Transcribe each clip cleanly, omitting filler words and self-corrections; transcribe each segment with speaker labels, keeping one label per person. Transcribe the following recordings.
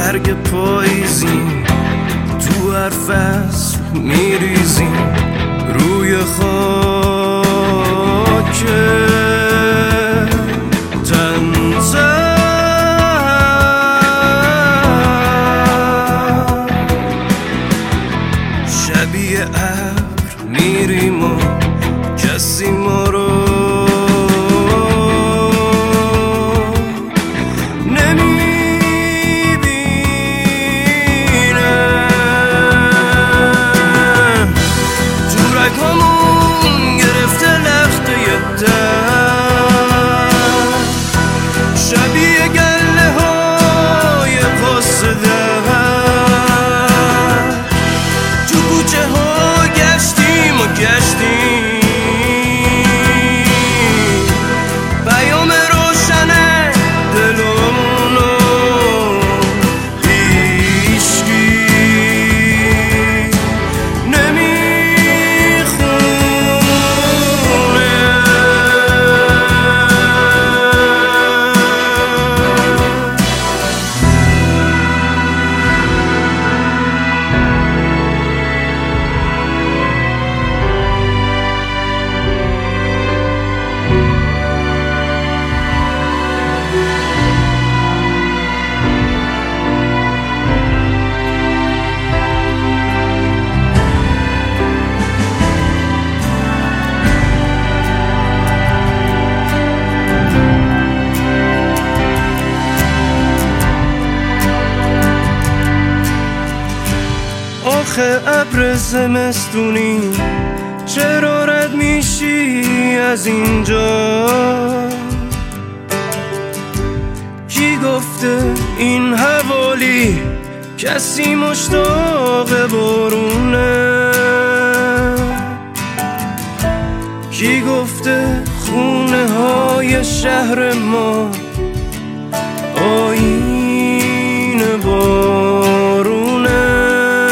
Speaker 1: برگ پاییزیم، تو هر فصل میریزیم روی خاک تن‌زد. شبیه ابر میریم و کسی ما رو شبیه گله های قصده تو کوچه ها گشتیم و گشتیم، پیام روشنه دلمونو هیچکی آخه ابر زمستونی چرا رد میشی از اینجا؟ کی گفته این حوالی کسی مشتاق بارونه؟ کی گفته خونه های شهر ما آیین بارونه؟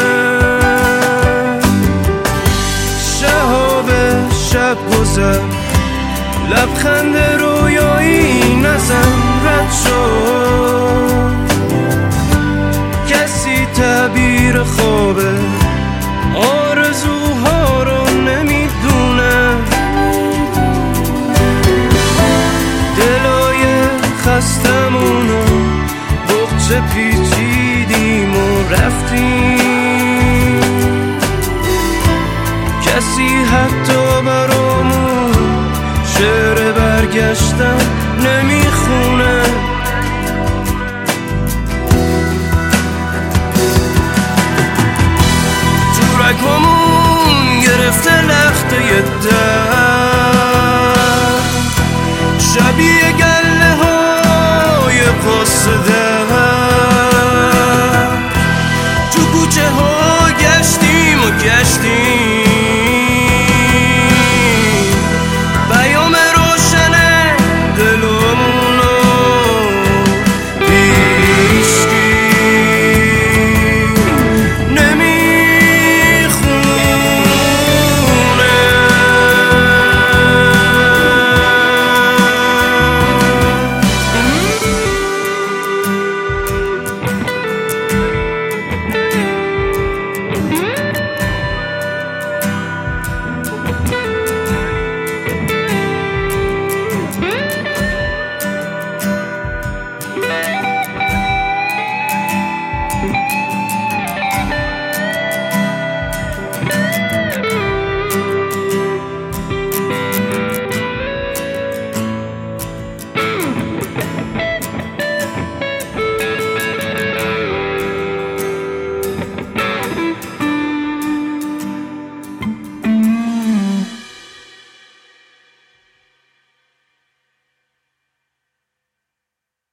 Speaker 1: شب گذر لبخند رویایی نزن رد شد، کسی تعبیر خوابه آرزوها رو نمیدونه، دلای خستمونو بغض پیش